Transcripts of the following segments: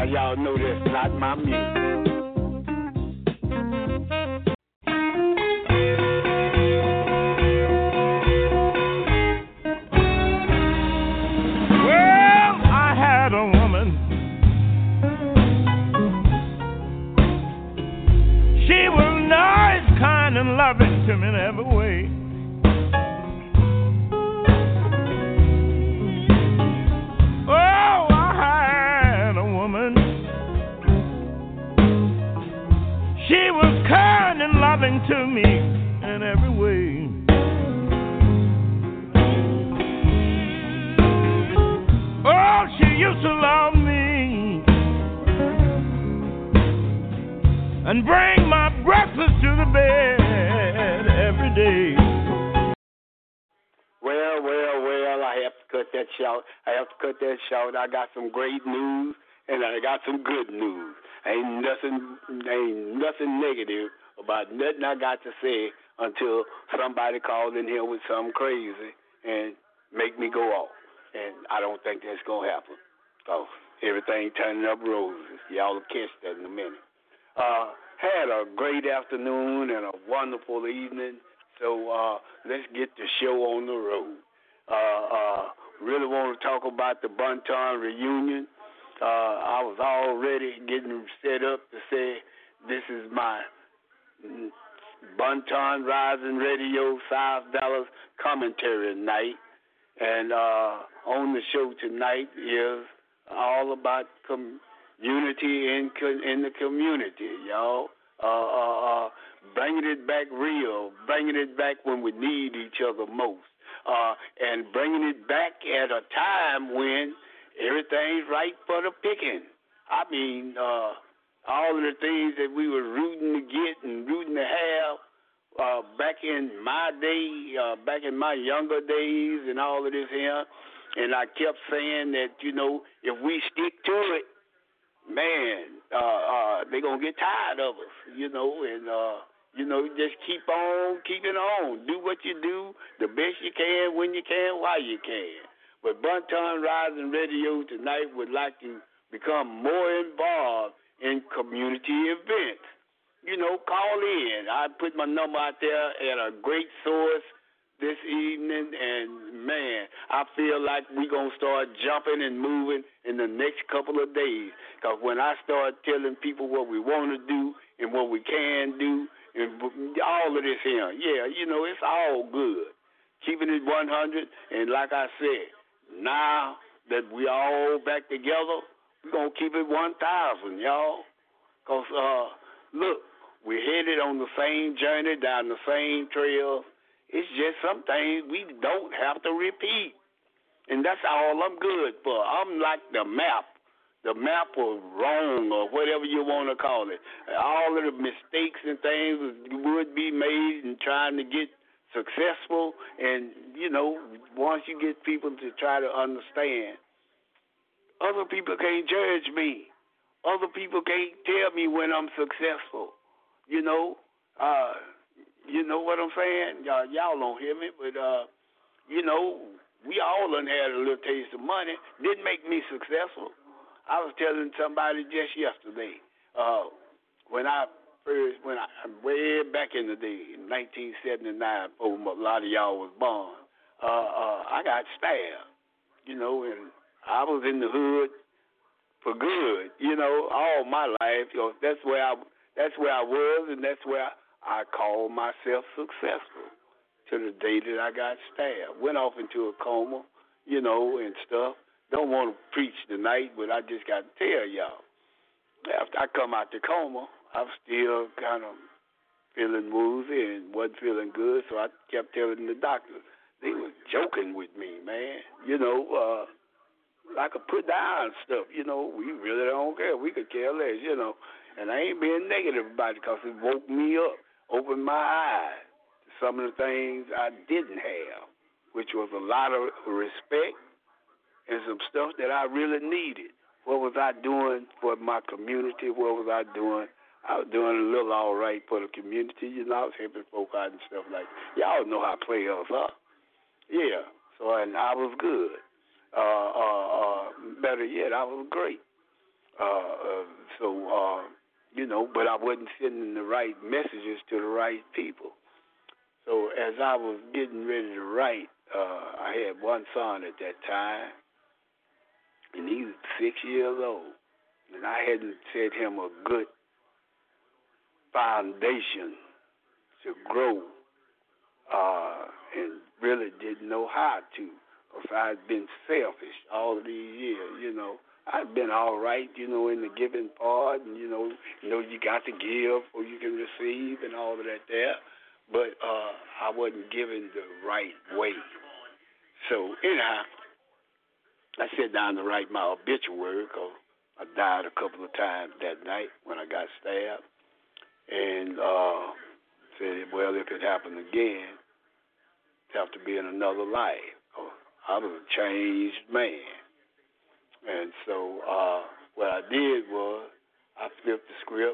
y'all know that's not my music. Loving to me in every way. Oh, I had a woman. She was kind and loving to me in every way. Oh, she used to love me and bring my breakfast to the bed every day. Well, I have to cut that short. I got some great news and I got some good news. Ain't nothing negative about nothing I got to say until somebody calls in here with something crazy and make me go off. And I don't think that's going to happen. So everything turning up roses. Y'all will catch that in a minute. Had a great afternoon and a wonderful evening. So let's get the show on the road. Really want to talk about the Bunton reunion. I was already getting set up to say this is my Bunton Rising Radio $5 commentary night. And on the show tonight is all about unity in the community, y'all. Bringing it back real, bringing it back when we need each other most, and bringing it back at a time when everything's right for the picking. I mean, all of the things that we were rooting to get and rooting to have back in my day, back in my younger days and all of this here, and I kept saying that, you know, if we stick to it, man, they're going to get tired of us, you know, and, you know, just keep on keeping on. Do what you do the best you can, when you can, while you can. But Bunton Rising Radio tonight would like to become more involved in community events. You know, call in. I put my number out there at a great source this evening, and, man, I feel like we're going to start jumping and moving in the next couple of days. Because when I start telling people what we want to do and what we can do and all of this here, yeah, you know, it's all good. Keeping it 100, and like I said, now that we all back together, we're going to keep it 1,000, y'all. Because, look, we're headed on the same journey, down the same trail. It's just some things we don't have to repeat. And that's all I'm good for. I'm like the map. The map was wrong or whatever you want to call it. All of the mistakes and things would be made in trying to get successful. And, you know, once you get people to try to understand, other people can't judge me. Other people can't tell me when I'm successful. You know what I'm saying? Y'all don't hear me, but, you know, we all done had a little taste of money. Didn't make me successful. I was telling somebody just yesterday, way back in the day, in 1979, before a lot of y'all was born, I got stabbed, you know, and I was in the hood for good, you know, all my life. You know, that's where I was, and that's where I called myself successful to the day that I got stabbed. Went off into a coma, you know, and stuff. Don't want to preach tonight, but I just got to tell y'all. After I come out the coma, I was still kind of feeling woozy and wasn't feeling good, so I kept telling the doctors. They were joking with me, man. You know, I could put down stuff, you know. We really don't care. We could care less, you know. And I ain't being negative about it because it woke me up, opened my eyes to some of the things I didn't have, which was a lot of respect and some stuff that I really needed. What was I doing for my community? What was I doing? I was doing a little all right for the community. You know, I was helping folk out and stuff like that. Y'all know how players are. Yeah. So, and I was good. Better yet, I was great. But I wasn't sending the right messages to the right people. So as I was getting ready to write, I had one son at that time, and he was 6 years old, and I hadn't set him a good foundation to grow, and really didn't know how to, because I'd been selfish all of these years, I've been all right, in the giving part, and, you got to give or you can receive and all of that there. But I wasn't given the right way. So, anyhow, I sat down to write my obituary because I died a couple of times that night when I got stabbed. And said, well, if it happened again, it'd have to be in another life. I was a changed man. And so what I did was I flipped the script,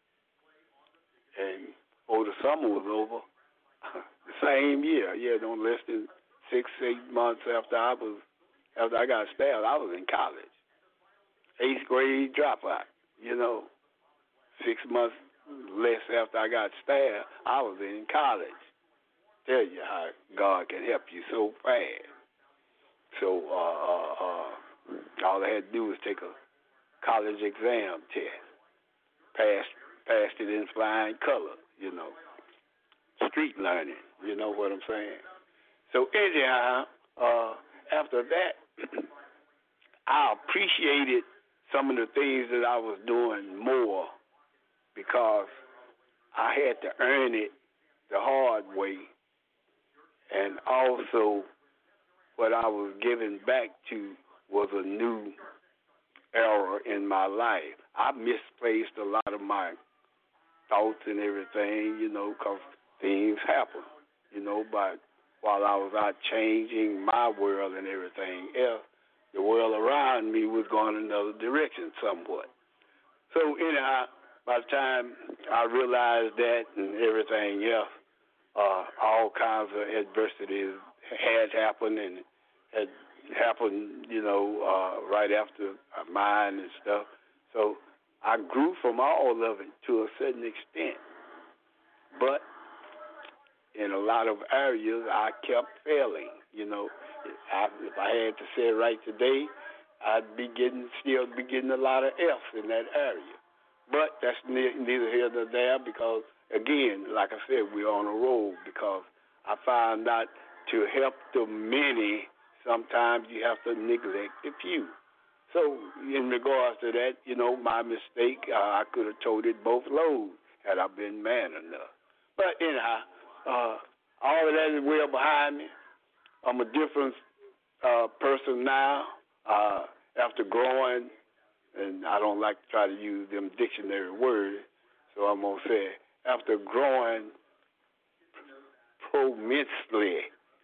and before the summer was over, the same year, no less than 6-8 months after I got stabbed, I was in college. 8th grade dropout, 6 months less after I got stabbed, I was in college. Tell you how God can help you so fast. So all I had to do was take a college exam test. Passed it in flying colors, Street learning, you know what I'm saying? So anyhow, after that, I appreciated some of the things that I was doing more because I had to earn it the hard way, and also what I was giving back to was a new era in my life. I misplaced a lot of my thoughts and everything, because things happen, but while I was out changing my world and everything else, the world around me was going another direction somewhat. So anyhow, by the time I realized that and everything else, all kinds of adversities had happened and had happened, right after mine and stuff. So I grew from all of it to a certain extent. But in a lot of areas, I kept failing. If I had to say it right today, I'd still be getting a lot of F's in that area. But that's neither here nor there because, again, like I said, we're on a roll because I found out to help the many, sometimes you have to neglect the few. So in regards to that, my mistake, I could have told it both loads had I been man enough. But anyhow, all of that is well behind me. I'm a different person now after growing, and I don't like to try to use them dictionary words, so I'm going to say after growing immensely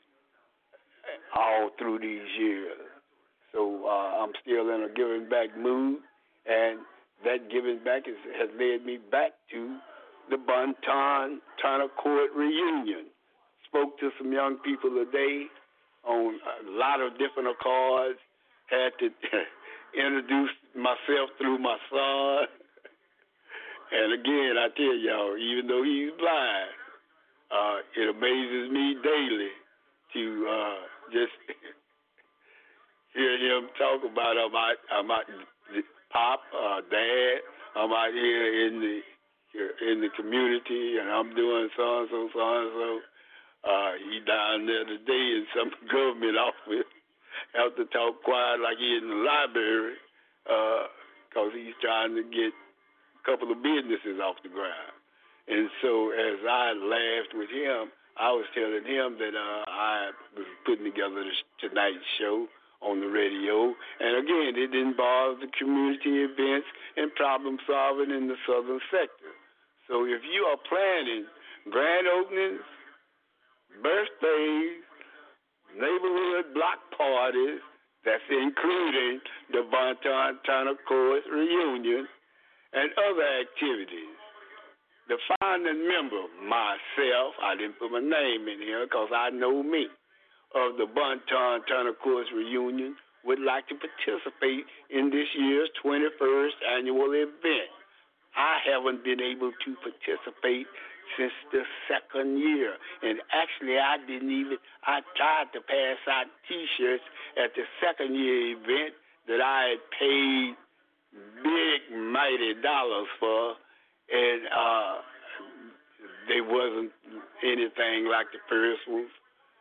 all through these years. So I'm still in a giving back mood, and that giving back has led me back to the Bonton Turner Court reunion. Spoke to some young people today on a lot of different accords. Had to introduce myself through my son. And again, I tell y'all, even though he's blind, it amazes me daily to just hear him talk about I'm out Pop, Dad, I'm out here in the community, and I'm doing so and so. He down there today in some government office. Have to talk quiet like he's in the library because he's trying to get a couple of businesses off the ground. And so as I laughed with him, I was telling him that I was putting together this Tonight Show on the radio. And again, it involves the community events and problem solving in the southern sector. So if you are planning grand openings, birthdays, neighborhood block parties, that's including the Bonton Turner Court reunion and other activities. The founding member, myself, I didn't put my name in here because I know me, of the Bonton Turner Court reunion would like to participate in this year's 21st annual event. I haven't been able to participate since the second year. And actually, I tried to pass out T-shirts at the second year event that I had paid big, mighty dollars for, and they wasn't anything like the first ones.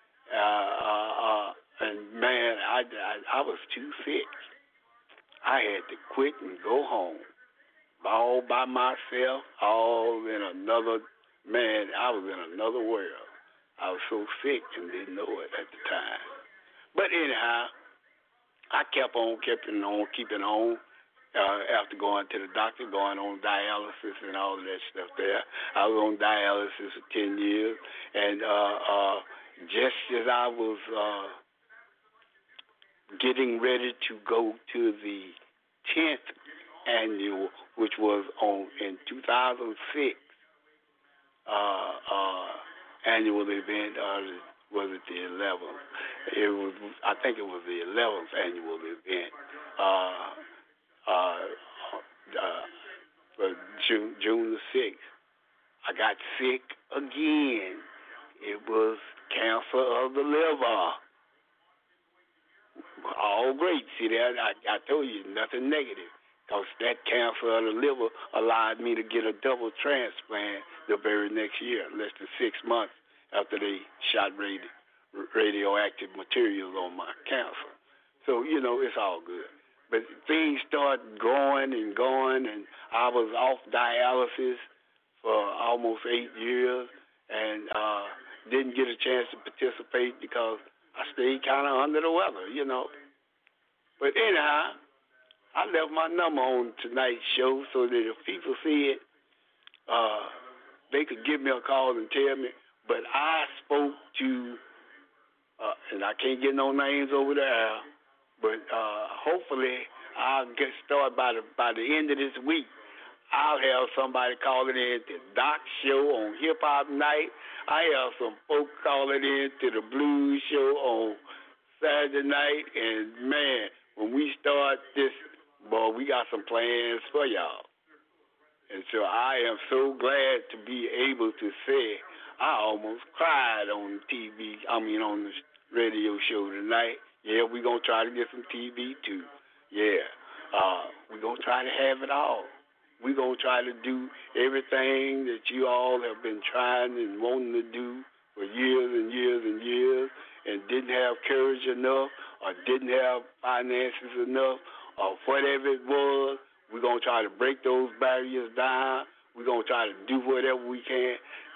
And man, I was too sick. I had to quit and go home, all by myself, all in another, man, I was in another world. I was so sick and didn't know it at the time. But anyhow, I kept on keeping on. After going to the doctor, going on dialysis and all of that stuff there. I was on dialysis for 10 years. And just as I was getting ready to go to the 10th annual, which was in 2006, annual event, was it the 11th? I think it was the 11th annual event. June the 6th, I got sick again. It was cancer of the liver. All great. See that? I told you, nothing negative. Because that cancer of the liver allowed me to get a double transplant the very next year, less than 6 months after they shot radioactive materials on my cancer. So, it's all good. But things started going, and I was off dialysis for almost 8 years and didn't get a chance to participate because I stayed kind of under the weather, But anyhow, I left my number on tonight's show so that if people see it, they could give me a call and tell me. But I spoke to, and I can't get no names over there, but hopefully I'll get started by the end of this week. I'll have somebody calling in to Doc's show on Hip Hop Night. I have some folks calling in to the Blues show on Saturday night. And, man, when we start this, boy, we got some plans for y'all. And so I am so glad to be able to say I almost cried on on the radio show tonight. Yeah, we're going to try to get some TV, too. Yeah, we're going to try to have it all. We're going to try to do everything that you all have been trying and wanting to do for years and years and years and didn't have courage enough or didn't have finances enough or whatever it was. We're going to try to break those barriers down. We're going to try to do whatever we can.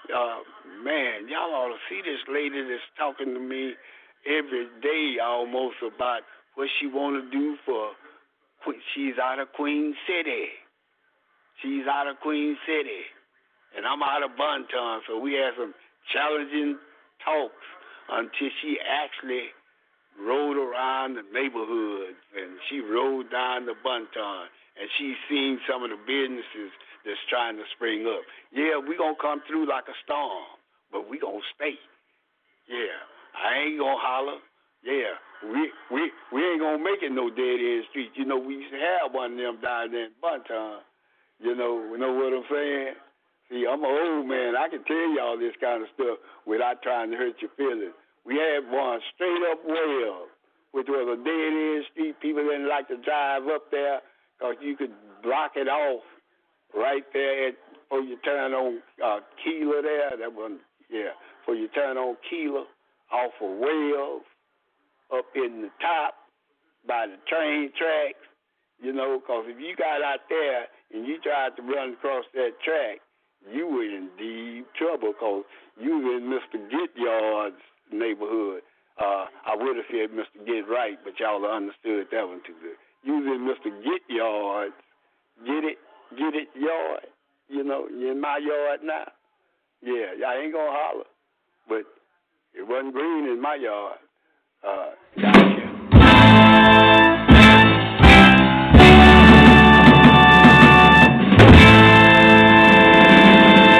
Man, y'all ought to see this lady that's talking to me every day almost about what she want to do for. She's out of Queen City. She's out of Queen City. And I'm out of Bonton, so we had some challenging talks until she actually rode around the neighborhoods and she rode down to Bonton and she's seen some of the businesses that's trying to spring up. Yeah, we going to come through like a storm, but we going to stay. Yeah, I ain't going to holler. Yeah, we ain't going to make it no dead-end street. We used to have one of them down there in Bonton. You know what I'm saying? See, I'm an old man. I can tell you all this kind of stuff without trying to hurt your feelings. We had one straight up well, which was a dead-end street. People didn't like to drive up there because you could block it off right there before you turn on Keeler there. Before you turn on Keeler off of Wales, up in the top by the train tracks, because if you got out there and you tried to run across that track, you were in deep trouble because you were in Mr. Gityard's neighborhood. I would have said Mr. Get Right, but y'all understood that one too good. You was in Mr. Gityard's, get it yard. You're in my yard now. Yeah, y'all ain't gonna holler, but it wasn't green in my yard. Gotcha.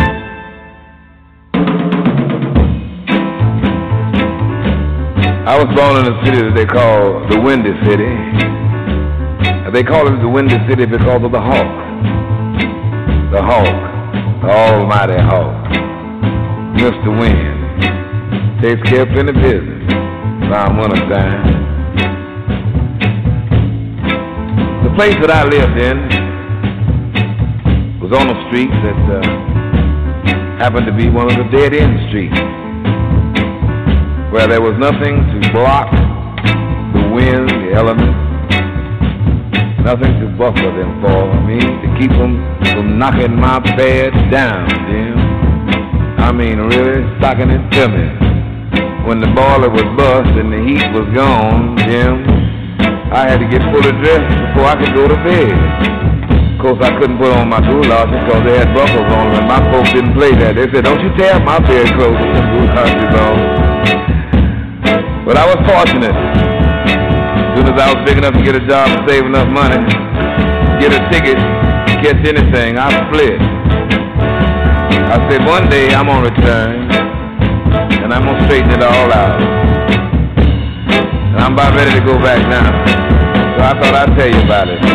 I was born in a city that they call the Windy City. They call it the Windy City because of the hawk. The hawk, the almighty hawk, Mr. Wind, takes care of plenty business around winter time. The place that I lived in was on a street that happened to be one of the dead-end streets, where there was nothing to block the wind, the elements, nothing to buffer them for me, to keep them from knocking my bed down, Jim. I mean, really socking it to me. When the boiler was bust and the heat was gone, Jim, I had to get fully dressed before I could go to bed. Of course, I couldn't put on my goulash because they had buckles on them, and my folks didn't play that. They said, "Don't you tear up my bed clothes with the goulashes on." But I was fortunate. As soon as I was big enough to get a job and save enough money, get a ticket, catch anything, I split. I said, one day I'm gonna return, and I'm gonna straighten it all out. And I'm about ready to go back now. So I thought I'd tell you about it.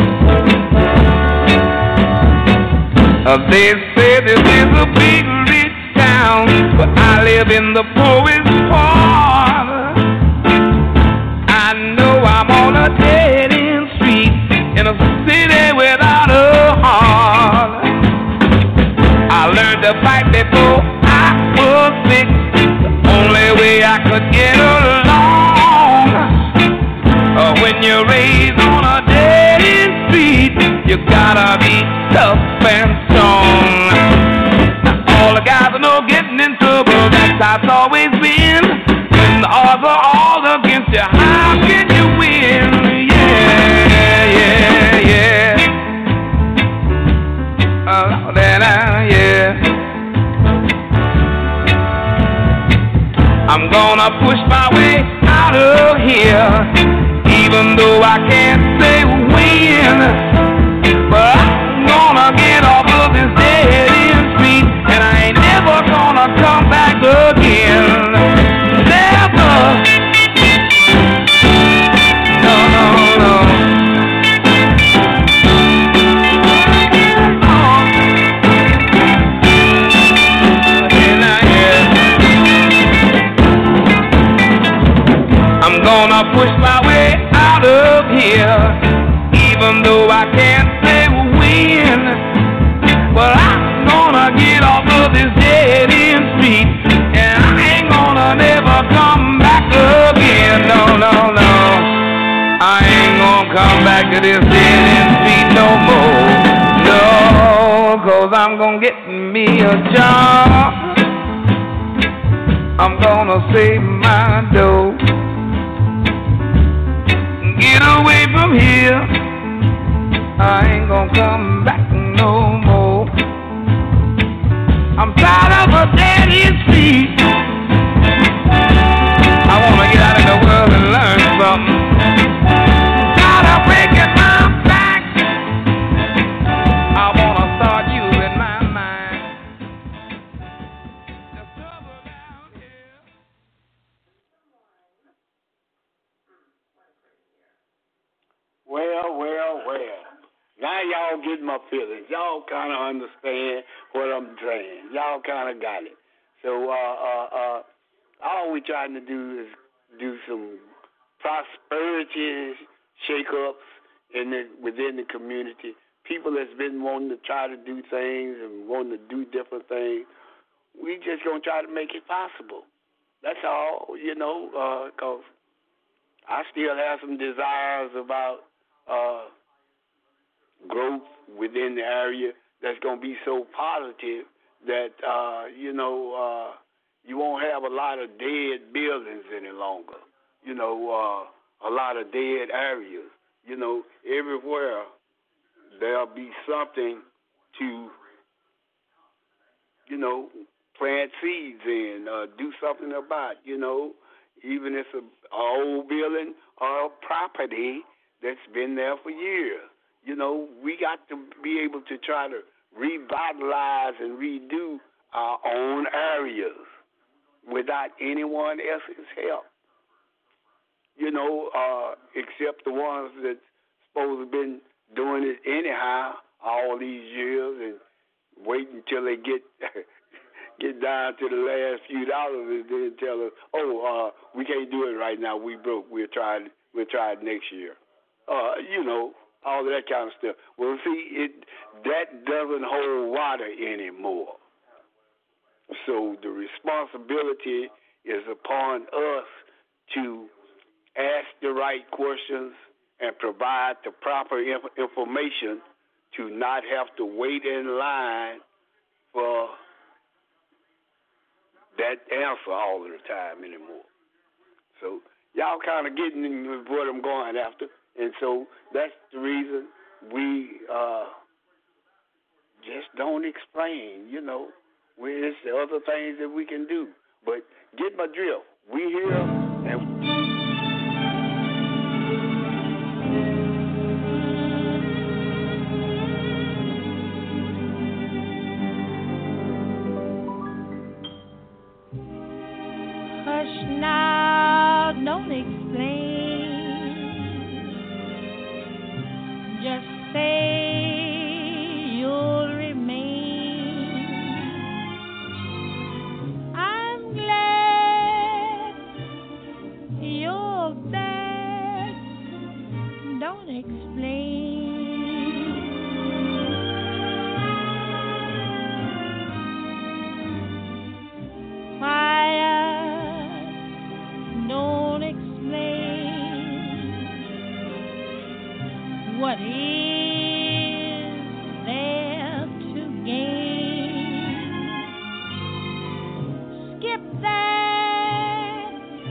They say this is a big rich town, but I live in the poorest part. I know I'm on a dead-end street in a city without a heart. I learned to fight before I was sick, the only way I could get along. When you're raised on a dead-end street, you gotta be tough and strong. Now, all the guys I know getting in trouble, that's how it's always been. When the odds are all against you, how can you win? Yeah, yeah, yeah. Oh, yeah. I'm gonna push my way out of here, even though I can't say when. But I'm gonna get off of this dead-end street, and I ain't never gonna come back again. Never. No, no, no. I'm gonna push my way out of here, even though I can't say when. But I'm gonna get off of this dead-end street, and I ain't gonna never come back again. No, no, no. I ain't gonna come back to this dead-end street no more. No, 'cause I'm gonna get me a job. I'm gonna save my dough. Get away from here. I ain't gonna come back no more. I'm tired of a dead-end street. I wanna get out in the world and learn something. Tired of breaking my back. I wanna start using my mind. The trouble down here. Well. Now y'all get my feelings. Y'all kind of understand what I'm saying. Y'all kind of got it. So all we trying to do is do some prosperity shake-ups within the community. People that's been wanting to try to do things and wanting to do different things, we just going to try to make it possible. That's all, because I still have some desires about growth within the area that's going to be so positive that, you won't have a lot of dead buildings any longer, a lot of dead areas. Everywhere there'll be something to, plant seeds in, do something about, even if it's an old building or a property that's been there for years. We got to be able to try to revitalize and redo our own areas without anyone else's help. except the ones that's supposed to have been doing it anyhow all these years and wait until they get get down to the last few dollars and then tell us, we can't do it right now. We broke. We'll try it next year. All of that kind of stuff. Well, see, that doesn't hold water anymore. So the responsibility is upon us to ask the right questions and provide the proper information to not have to wait in line for that answer all of the time anymore. So y'all kind of getting what I'm going after. And so that's the reason we just don't explain, There's the other things that we can do. But get my drift. We here and hush now, don't explain. Just say you'll remain. I'm glad you're back. Don't explain. Quiet, don't explain. What is there to gain? Skip that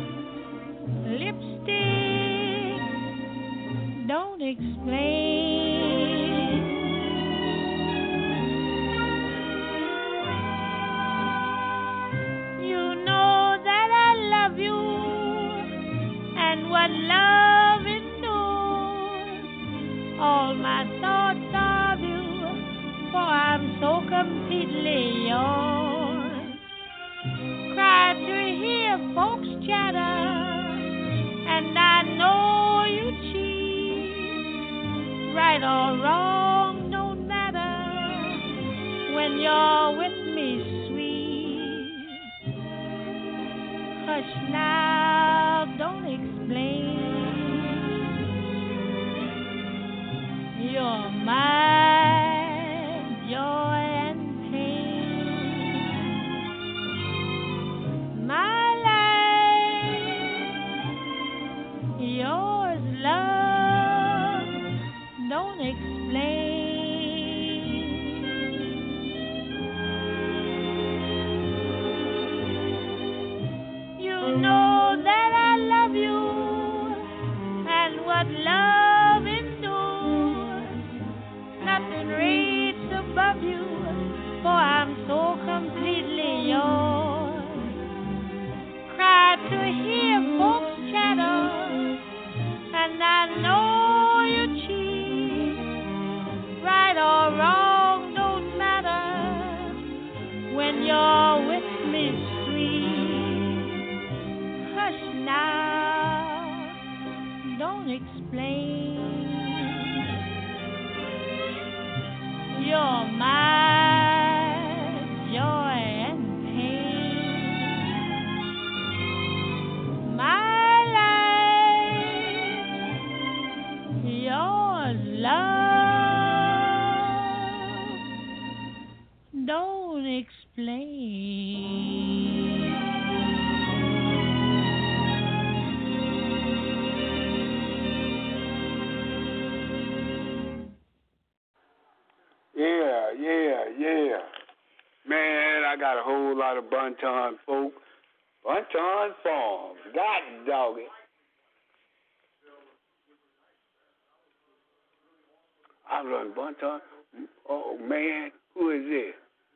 lipstick, don't explain. You know that I love you, and what love endures. All my thoughts of you, for I'm so completely yours. Cry to hear folks chatter, and I know you cheat. Right or wrong, no matter, when you're with me, sweet. Hush now, don't explain. You're my joy and pain, my life, yours love, don't explain. You know that I love you, and what love endures. Nothing rates above you, for I'm so completely yours. Cry to hear folks chatter, and I know you cheat. Right or wrong, don't matter, when you're with me, sweet. Hush now, don't explain. You're my joy and pain, my life, yours love, don't explain. Yeah. Man, I got a whole lot of Bunton folk. Bunton Farms. God dog it. I run Bunton. Oh, man. Who is this?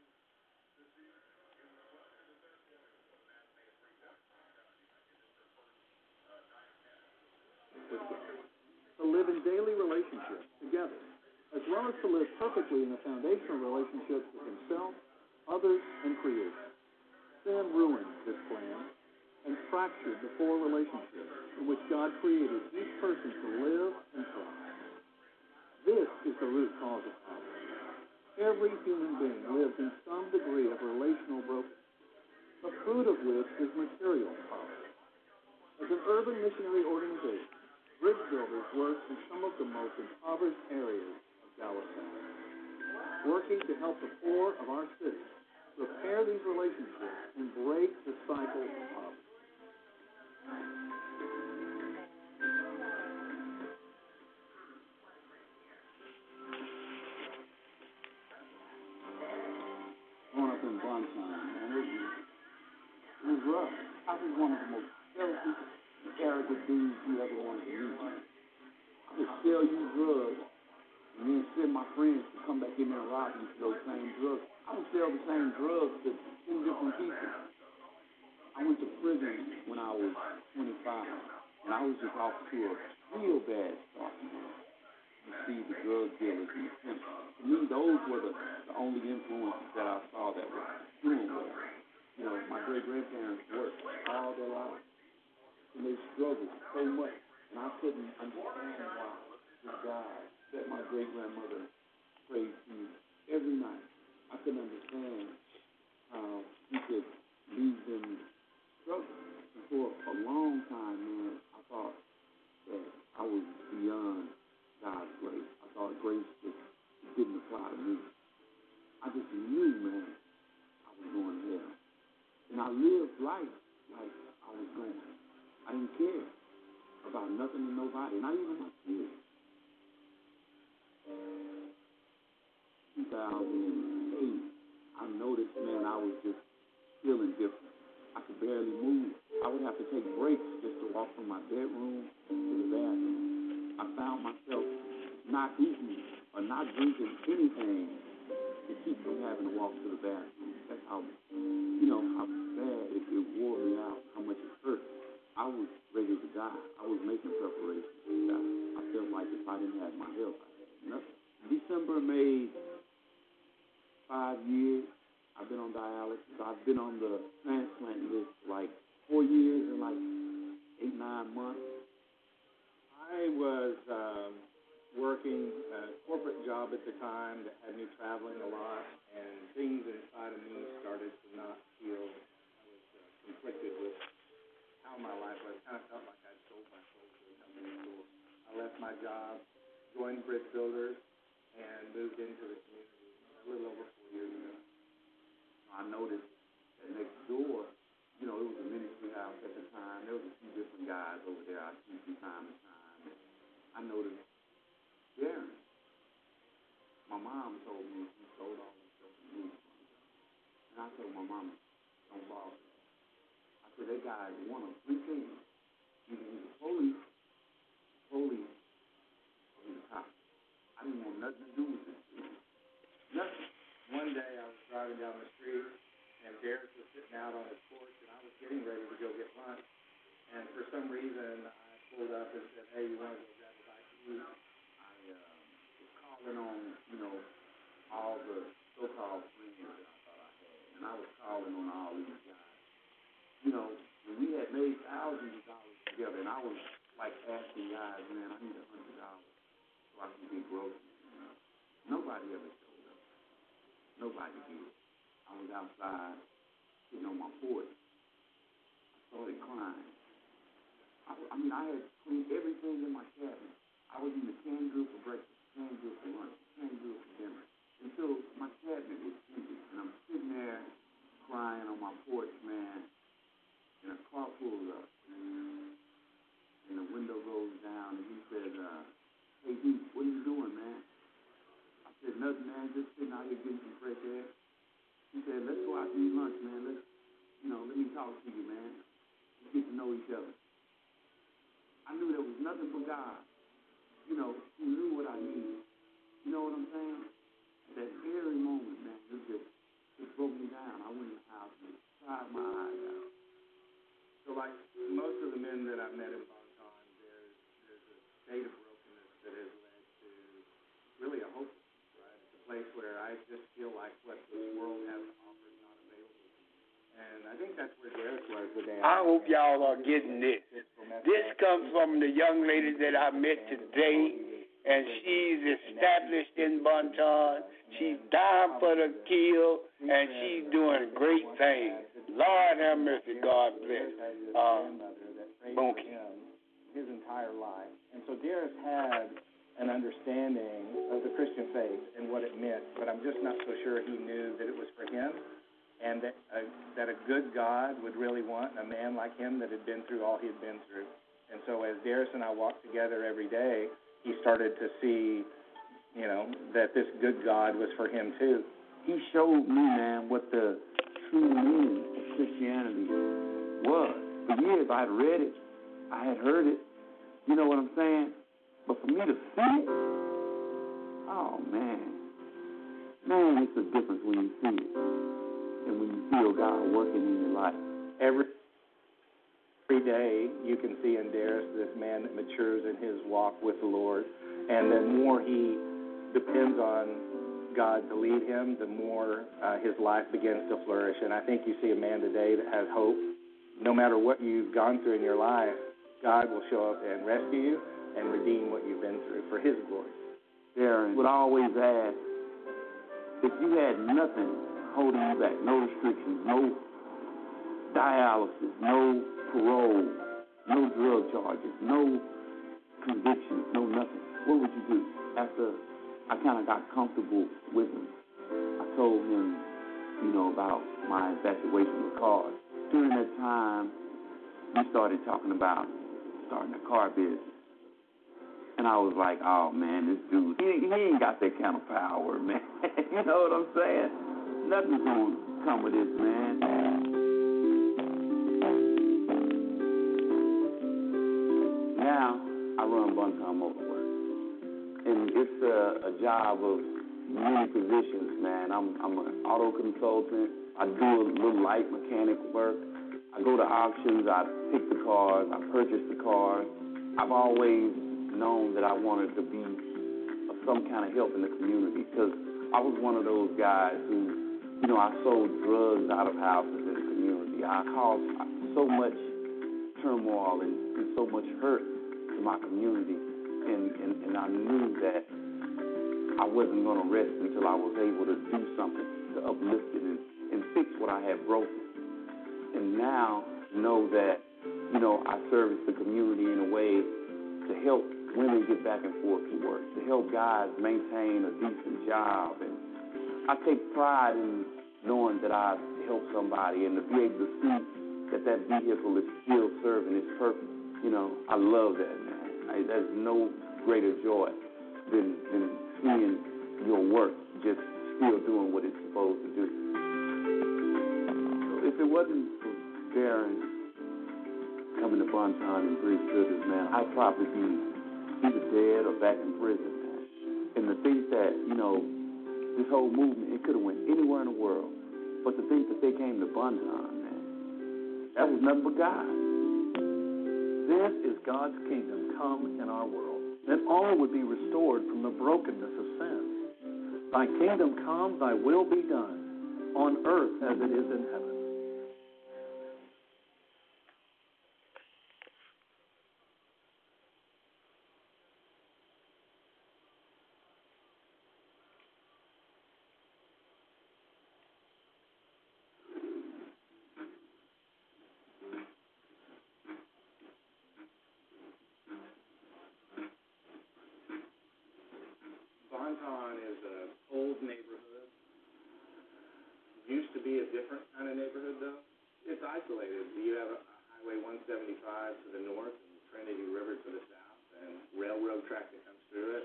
To live in daily relationships together, as well as to live perfectly in a foundational relationship with himself, others, and creation. Sin ruins this plan. and fractured the four relationships in which God created each person to live and thrive. This is the root cause of poverty. Every human being lives in some degree of relational brokenness, the fruit of which is material poverty. As an urban missionary organization, Bridge Builders works in some of the most impoverished areas of Dallas County, working to help the poor of our city repair these relationships and break the cycle of poverty. Growing up in Bonchon, man, it was rough. I was one of the most selfish, arrogant dudes you ever wanted to meet. I would sell you drugs and then send my friends to come back in there and rob you for those same drugs. I would sell the same drugs to 10 different people. I went to prison when I was 25, and I was just off to a real bad start. You see the drug dealers and the pimps. To me, those were the only influences that I saw that were doing well. You know, my great-grandparents worked all their lives, and they struggled so much, and I couldn't understand why this God that my great-grandmother prayed to every night. I couldn't understand how he could leave them struggling. And for a long time, man, I thought that I was beyond God's grace. I thought grace just didn't apply to me. I just knew, man, I was going to hell. And I lived life like I was going. I didn't care about nothing and nobody, not even my kids. 2008, I noticed, man, I was just feeling different. I could barely move. I would have to take breaks just to walk from my bedroom to the bathroom. I found myself not eating or not drinking anything to keep from having to walk to the bathroom. That's how, how bad it wore me out, how much it hurt. I was ready to die. I was making preparations to die. I felt like if I didn't have my health, I had nothing. December made 5 years. I've been on dialysis. I've been on the transplant list for like 4 years and like 8-9 months. I was working a corporate job at the time that had me traveling a lot, and things inside of me started to not feel. I was conflicted with how my life was. I kind of felt like I'd sold my soul to a company store. I left my job, joined Bridge Builders, and moved into the community a little over 4 years ago. I noticed that next door, it was a ministry house at the time. There was a few different guys over there I see from time to time. And I noticed Darren. My mom told me he sold all his stuff and moved from it. And I told my mama, don't bother. I said, that guy is one of three things. Either he's a police, or he's a cop. I didn't want nothing to do with this dude. Nothing. One day I was driving down the street, and Derek was sitting out on his porch, and I was getting ready to go get lunch. And for some reason, I pulled up and said, hey, you want to go grab a bite to eat? I was calling on, all the so-called friends that I thought I had. And I was calling on all these guys. And we had made thousands of dollars together, and I was like asking guys, man, I need $100 so I can get groceries. Nobody ever showed up. Nobody did. I was outside, sitting on my porch. I started crying. I had cleaned everything in my cabinet. I was eating canned good for breakfast, canned good for lunch, canned good for dinner. Until my cabinet was empty. And I'm sitting there crying on my porch, man. And a car pulls up. And the window goes down, and he says, hey, D, what are you doing, man? I said, nothing, man, just sitting out here getting some fresh air. He said, let's go out to eat lunch, man. Let me talk to you, man. Let's get to know each other. I knew there was nothing but God. He knew what I needed. You know what I'm saying? At that very moment, man, it just broke me down. I went in the house and cried my eyes out. So like most of the men that I've met in Bonchon, there's a state of brokenness that has led to really a hopelessness, right? It's a place where I just feel like what this world has to offer is not available to me. And I think that's where Derek was the day. I hope y'all are getting this. This comes from the young lady that I met today, and she's established in Bonton. She's dying for the kill, and she's doing great things. Lord have mercy, God bless. Bunky. His entire life. And so Darius had an understanding of the Christian faith and what it meant, but I'm just not so sure he knew that it was for him, and that a good God would really want a man like him that had been through all he had been through. And so as Darius and I walked together every day, he started to see, that this good God was for him too. He showed me, man, what the true meaning of Christianity was. For years I had read it, I had heard it, you know what I'm saying? But for me to see it, oh man, it's a difference when you see it and when you feel God working in your life. Every day you can see in Darius this man that matures in his walk with the Lord, and the more he depends on God to lead him, the more his life begins to flourish. And I think you see a man today that has hope. No matter what you've gone through in your life, God will show up and rescue you and redeem what you've been through for his glory. Darren would always ask, if you had nothing holding you back, no restrictions, no dialysis, no parole, no drug charges, no convictions, no nothing, what would you do? After I kind of got comfortable with him, I told him, about my infatuation with cars. During that time, we started talking about starting a car business. And I was like, oh, man, this dude, he ain't got that kind of power, man. You know what I'm saying? Nothing's going to come with this, man. Now, I run Bonton Motor Works. And it's a job of many positions, man. I'm an auto consultant. I do a little light mechanic work. I go to auctions. I pick the cars. I purchase the cars. I've always known that I wanted to be of some kind of help in the community because I was one of those guys who, I sold drugs out of houses in the community. I caused so much turmoil and so much hurt to my community, and I knew that I wasn't going to rest until I was able to do something to uplift it and fix what I had broken. And now know that, I service the community in a way to help women get back and forth to work, to help guys maintain a decent job. And I take pride in knowing that I helped somebody and to be able to see that vehicle is still serving its purpose. I love that, man. There's no greater joy than seeing your work just still doing what it's supposed to do. So if it wasn't for Darren coming to Bonton and Bridge Builders, man, I'd probably be either dead or back in prison, man. And to think that, this whole movement, it could have went anywhere in the world, but to think that they came to Bonton, man, that was nothing but God. This is God's kingdom come in our world, that all would be restored from the brokenness of sin. Thy kingdom come, thy will be done, on earth as it is in heaven. Bonton is an old neighborhood. Used to be a different kind of neighborhood, though. It's isolated. You have a Highway 175 to the north and Trinity River to the south and railroad track that comes through it.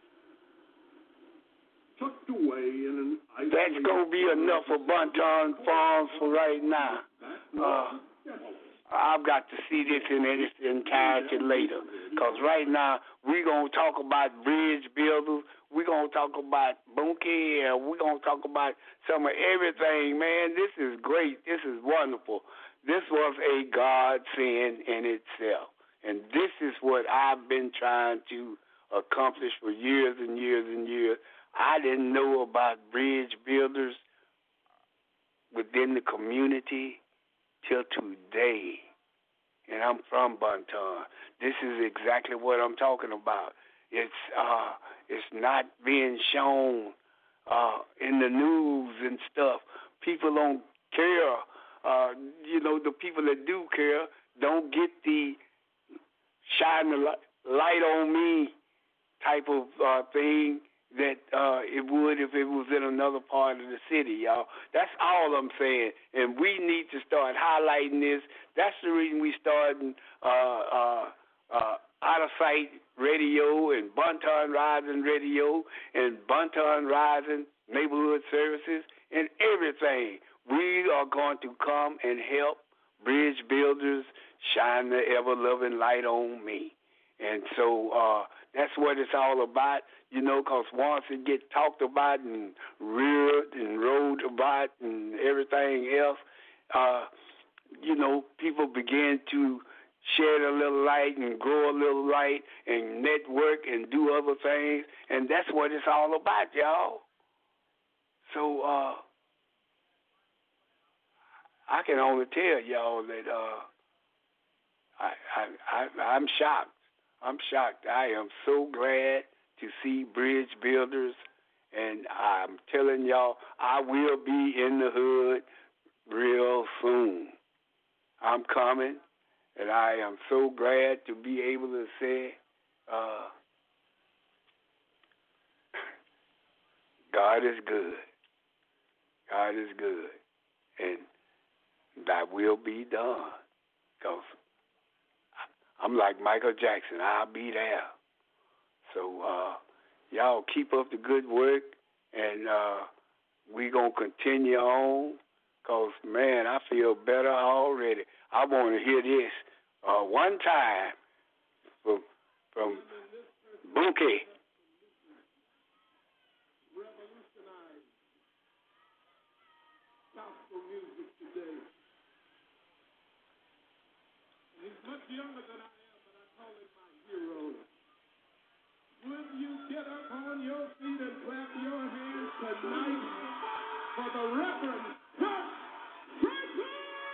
Tucked away in an isolated... That's going to be enough for Bonton Farms for right now. I've got to see this in its entirety later. Because right now, we're going to talk about bridge builders. We're going to talk about Bunky, and we're going to talk about some of everything. Man, this is great. This is wonderful. This was a godsend in itself. And this is what I've been trying to accomplish for years and years and years. I didn't know about bridge builders within the community till today. And I'm from Bonton. This is exactly what I'm talking about. It's not being shown in the news and stuff. People don't care. The people that do care don't get the shine the light on me type of thing that it would if it was in another part of the city, y'all. That's all I'm saying. And we need to start highlighting this. That's the reason we started Out of Sight Radio and Bonton Rising Radio and Bonton Rising Neighborhood Services and everything. We are going to come and help bridge builders shine the ever-loving light on me. And so that's what it's all about, because once it gets talked about and reared and rode about and everything else, people begin to shed a little light and grow a little light and network and do other things, and that's what it's all about, y'all. So I can only tell y'all that I'm shocked. I'm shocked. I am so glad to see bridge builders, and I'm telling y'all, I will be in the hood real soon. I'm coming, and I am so glad to be able to say, God is good. God is good, and thy will be done, because I'm like Michael Jackson. I'll be there. So y'all keep up the good work, and we're going to continue on, because, man, I feel better already. I want to hear this one time from Bunky. Revolutionize gospel music today. He's much younger than I am, but I call him my hero. Will you get up on your feet and clap your hands tonight for the Reverend Chuck Franklin?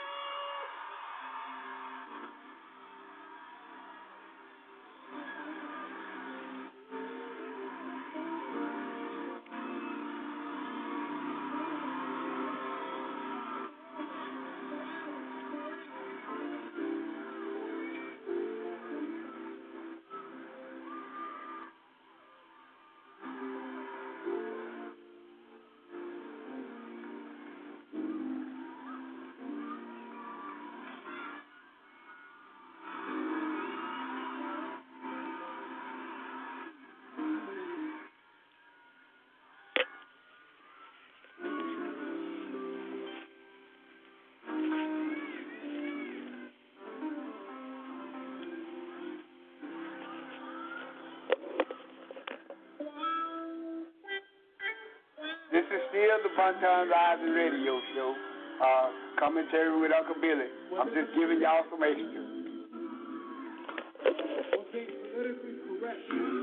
This is still the Bonton Rising Radio Show. Commentary with Uncle Billy. I'm just giving y'all some extra. Okay, politically correct.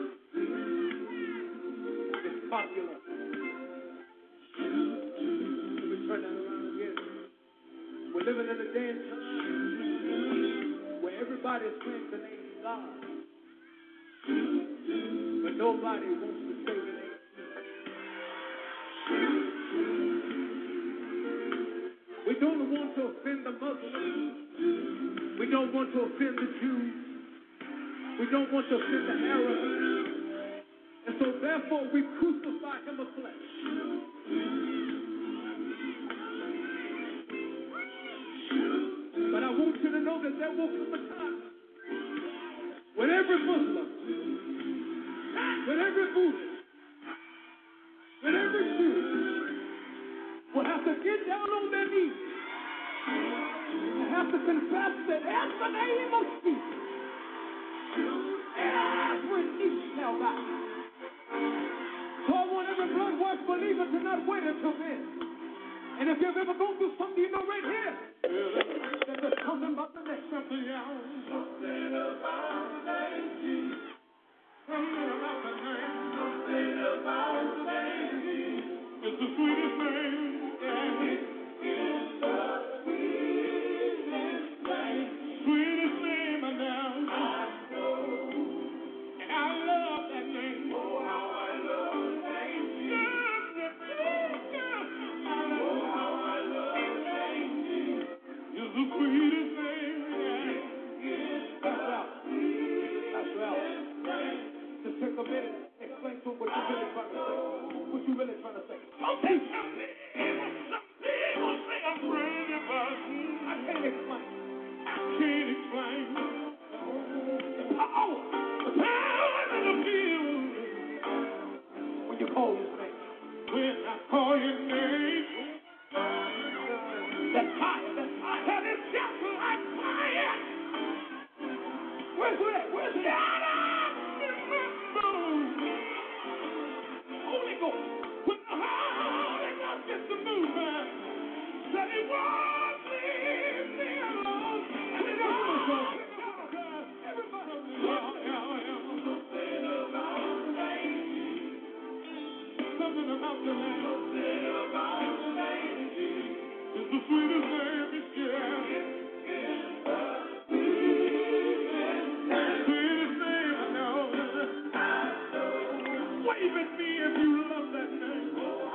It's popular. Let me turn that around again. We're living in a day and time where everybody's saying the name of God, but nobody wants to say the name. We don't want to offend the Muslims. We don't want to offend the Jews. We don't want to offend the Arabs. And so therefore we crucify him of flesh. But I want you to know that there will come a time when every Muslim, when every Buddhist, when every Jew will have to get down on their knees and have to confess that in the name of Jesus, every knee shall bow. So I want every blood-washed believer to not wait until then. And if you've ever gone through something, you know right here that there's something about the next something else. Something about the name Jesus. Something about the name. Something about the name Jesus. It's the sweetest name. Yeah. It is the sweetest something about the name. Something about the name of Jesus. It's the sweetest name, yeah. Sweetest name I know. Wave at me if you love that name.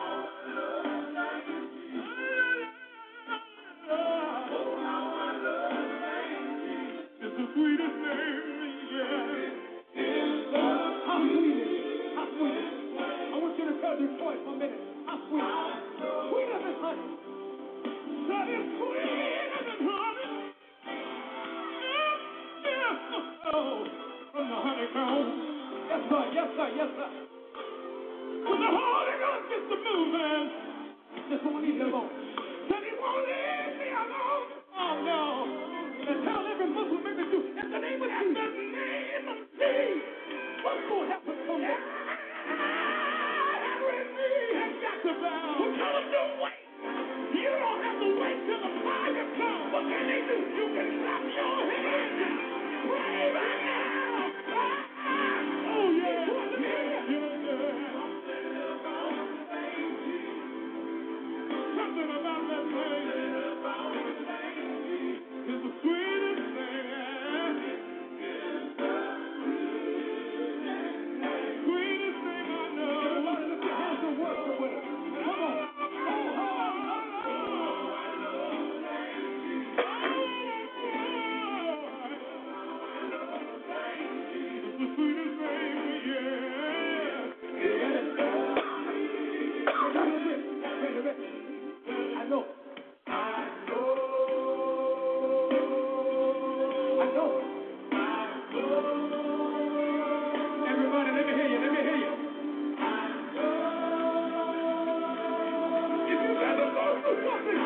It's the sweetest name, yeah. How sweet is it? How sweet is it? I want you to tell Detroit for a minute. How sweet is it? Sweeter than honey. That is sweeter than honey. Yeah. Oh, from the honeycomb. Yes, sir. Yes, sir. Yes, sir. When the Holy Ghost gets to moving, just won't leave you alone. Said he won't leave me alone. Oh, no. And tell every Muslim member to, in the name of Jesus. In the name of Jesus. What's going to happen someday? Every knee has got to bow. Well, tell them to wait. You don't have to wait till the fire comes. What can they do? You can clap your hands. Pray right now. Oh, yeah. Something about that name. It's the sweetest name. Sweetest thing I know. Everybody lift your hands and worship with us. Come on. It's the sweetest name, yeah. I know. Everybody, let me hear you. Let me hear you. If you ever go through something,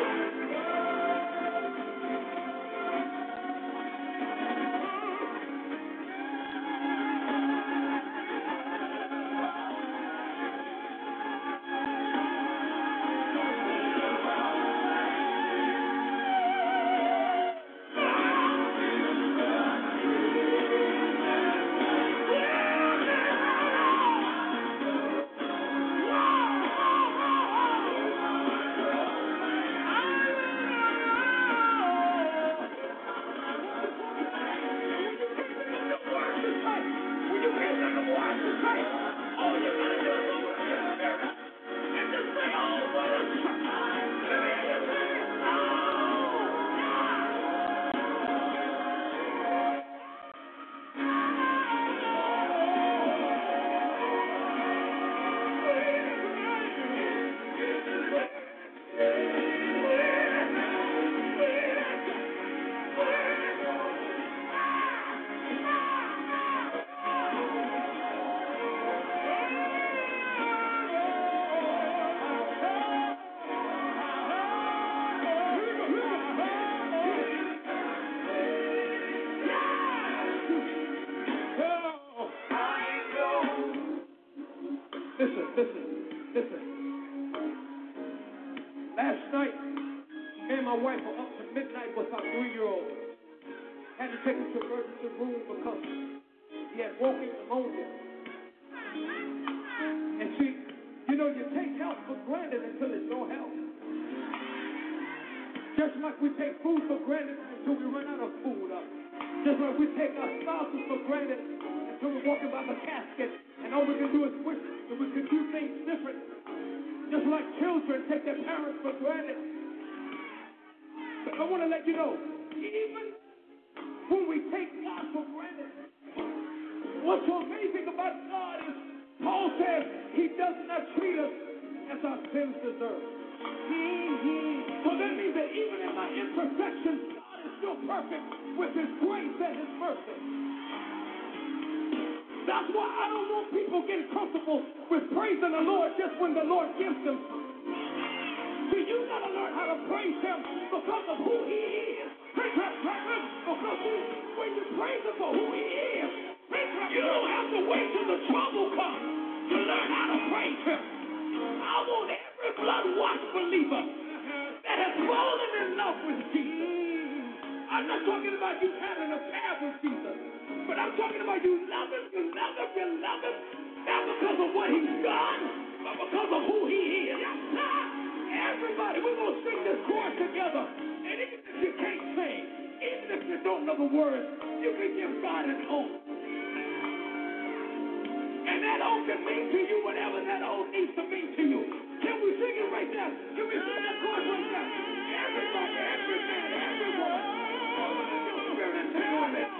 Listen. Last night, me and my wife were up to midnight with our 3-year-old. Had to take him to the emergency room because he had walking pneumonia. And see, you know, you take health for granted until it's no health. Just like we take food for granted until we run out of food. Just like we take our spouses for granted until we're walking by the casket and all we can do is wish that we could do things different. Just like children take their parents for granted. But I want to let you know, even when we take God for granted, what's so amazing about God is Paul says he does not treat us as our sins deserve. So that means that even in my imperfections, God is still perfect with his grace and his mercy. That's why I don't want people getting comfortable with praising the Lord just when the Lord gives them. See, you gotta learn how to praise him because of who he is. Because when you praise him for who he is, you don't have to wait till the trouble comes to learn how to praise him. I want every blood-washed believer that has fallen in love with Jesus. I'm not talking about you having a pair with Jesus, but I'm talking about you love him, not because of what he's done, but because of who we're going to sing this chorus together. And even if you can't sing, even if you don't know the words, you can give God an oath. And that oath can mean to you whatever that oath needs to mean to you. Can we sing it right there? Can we sing that chorus right there? Everybody, every man, every woman, open up your spirit and sing with it.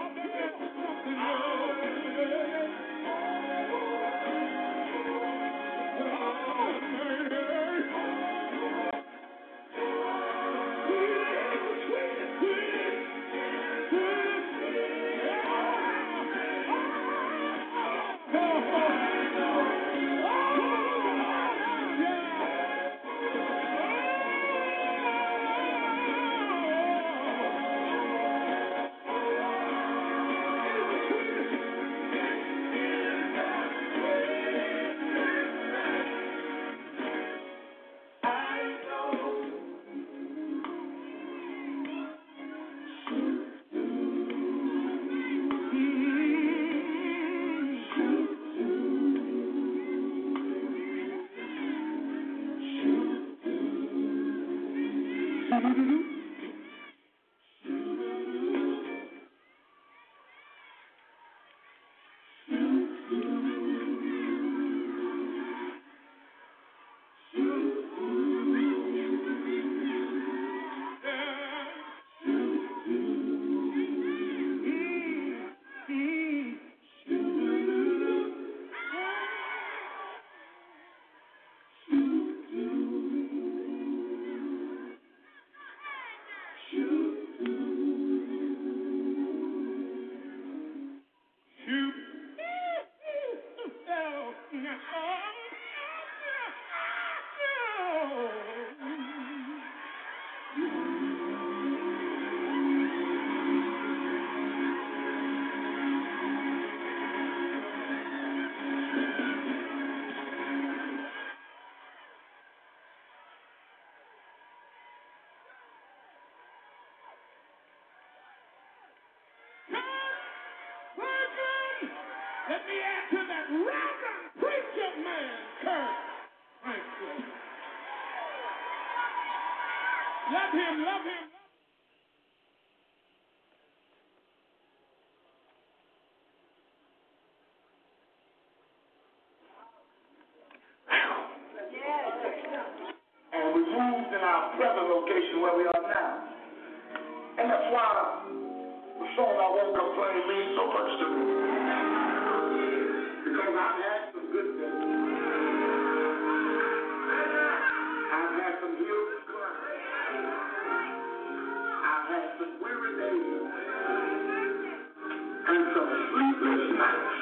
Let me add to that Reverend Preacher Man, Kirk Franklin. Love him, love him. And we moved in our present location where we are now. And that's why the song I Won't Complain means so much to me. Because I've had some good days. I've had some hills to climb. I've had some weary days. And some sleepless nights.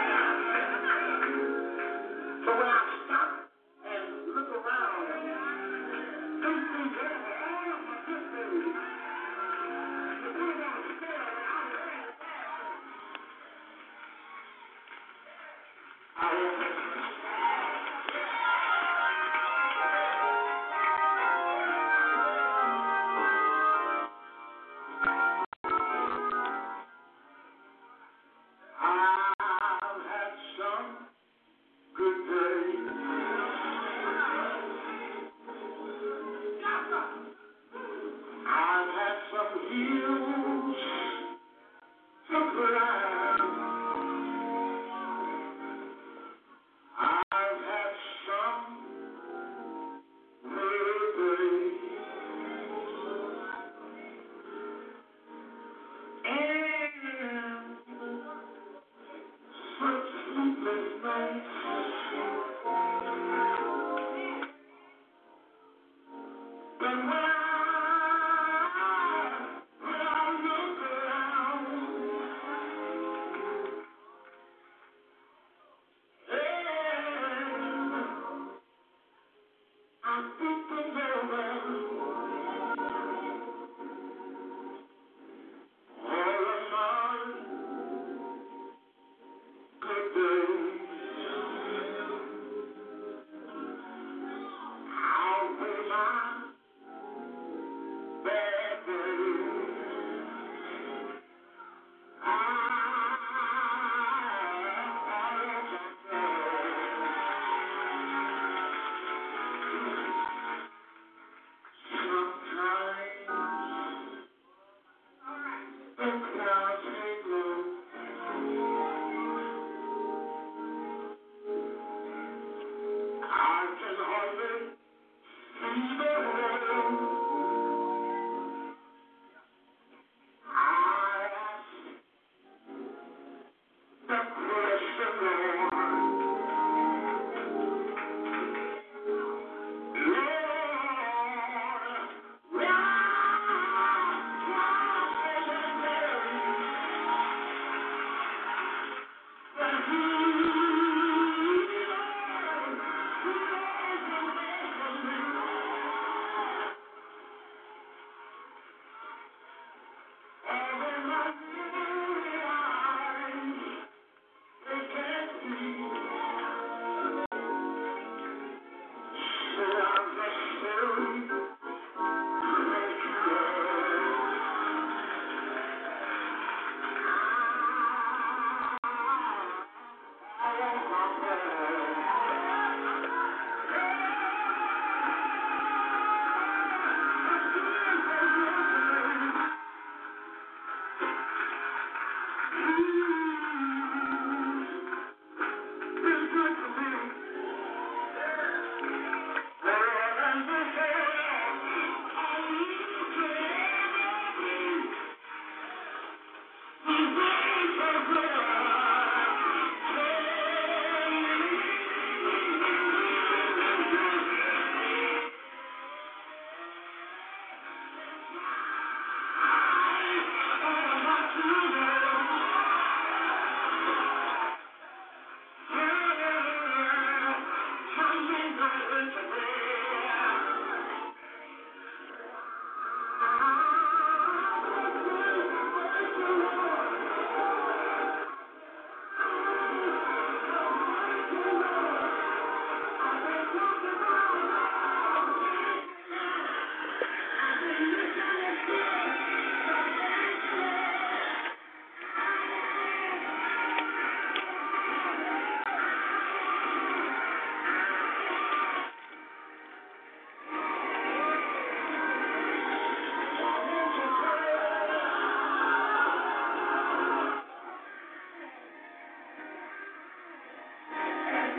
So when I stop and look around and think over all of my good days, you put them on a scale and I'm ready. I've had some good days. I've had some hills to climb. I've had some weary days. And such sleepless nights. But when I look around, I think things over. All of my good days.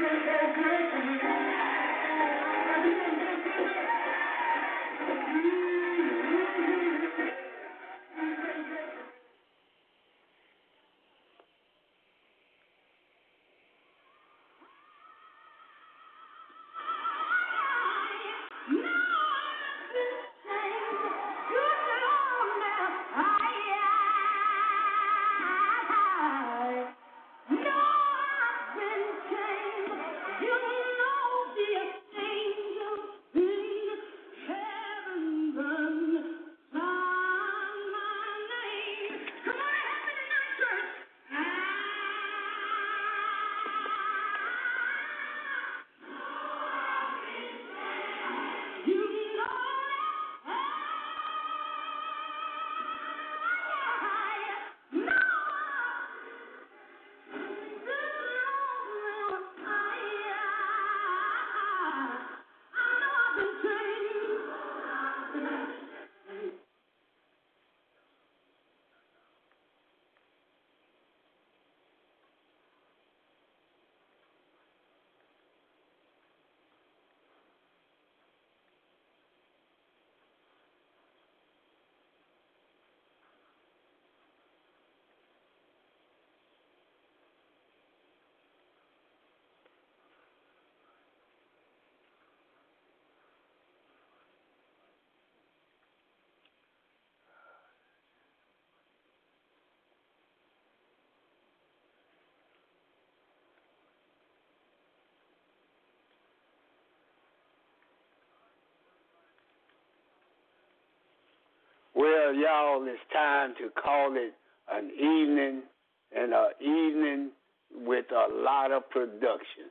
Well, y'all, it's time to call it an evening, and an evening with a lot of production.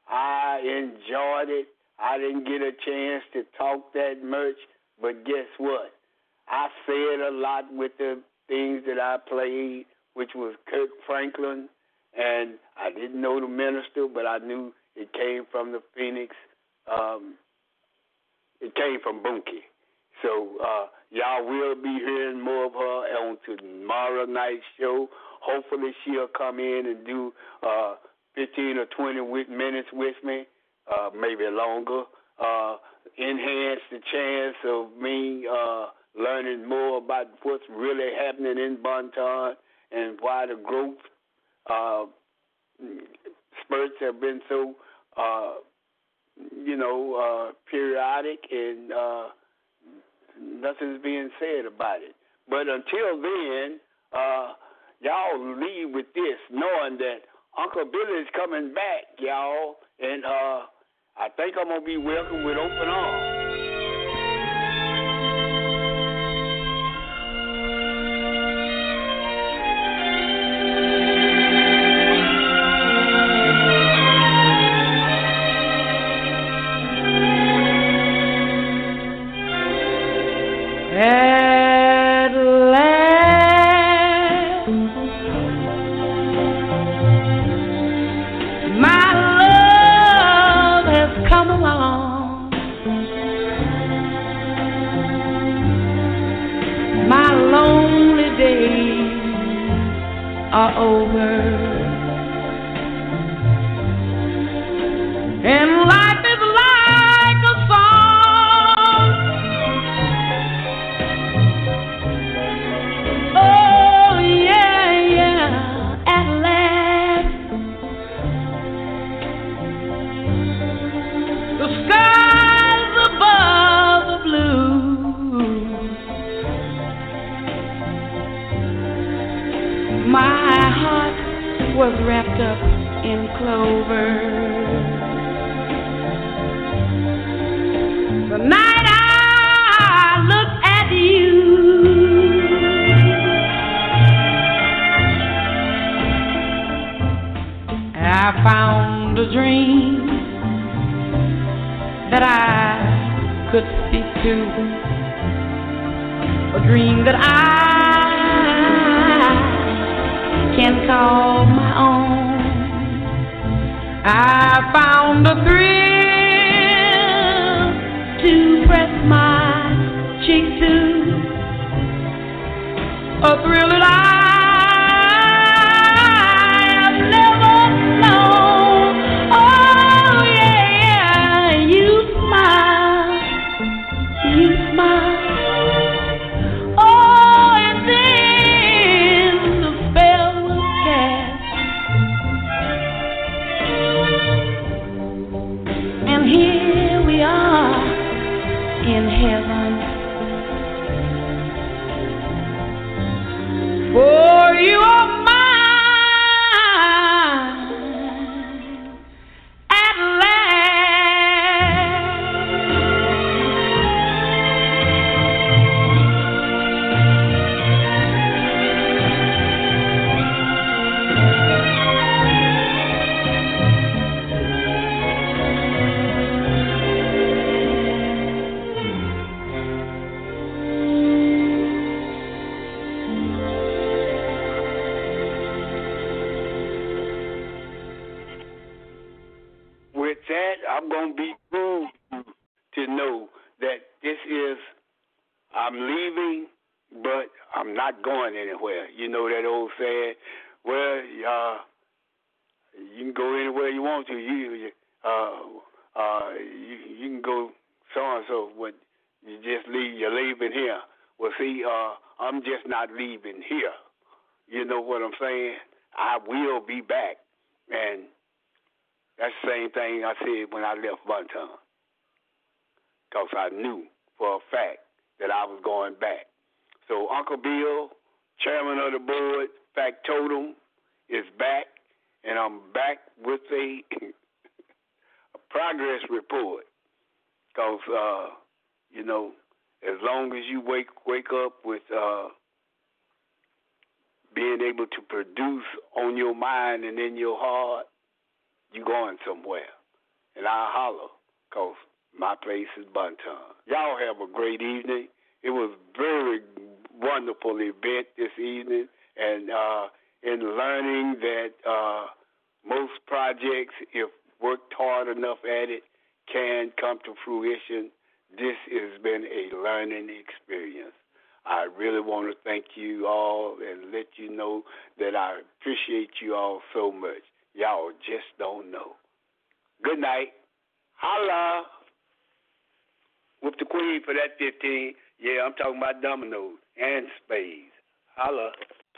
I enjoyed it. I didn't get a chance to talk that much, but guess what? I said a lot with the things that I played, which was Kirk Franklin, and I didn't know the minister, but I knew it came from the Phoenix. It came from Bunkie. So y'all will be hearing more of her on tomorrow night's show. Hopefully she'll come in and do 15 or 20 minutes with me, maybe longer. Enhance the chance of me learning more about what's really happening in Bonton and why the growth spurts have been so, periodic, and nothing's being said about it. But until then, y'all leave with this, knowing that Uncle Billy's coming back, y'all, and I think I'm going to be welcomed with open arms. At last, my love has come along. My lonely days are over, and life is like a song. Oh yeah, yeah, at last the skies above the blue, my heart was wrapped up in clover. The night I looked at you, I found a dream that I could speak to, a dream that I can call my own. I found a thrill to press my cheek to, a thrill that I've never known. Oh, that, I'm going to be cool to know that this is, I'm leaving, but I'm not going anywhere. You know that old saying, well, you can go anywhere you want to. You can go so-and-so, but you're leaving here. Well, see, I'm just not leaving here. You know what I'm saying? I will be back. And that's the same thing I said when I left Bunton. Because I knew for a fact that I was going back. So Uncle Bill, chairman of the board, Factotum, is back. And I'm back with a progress report. Because, you know, as long as you wake up with being able to produce on your mind and in your heart, you going somewhere. And I'll holler, because my place is Bunton. Y'all have a great evening. It was a very wonderful event this evening, and in learning that most projects, if worked hard enough at it, can come to fruition. This has been a learning experience. I really want to thank you all and let you know that I appreciate you all so much. Y'all just don't know. Good night. Holla. With the queen for that 15. Yeah, I'm talking about dominoes and spades. Holla.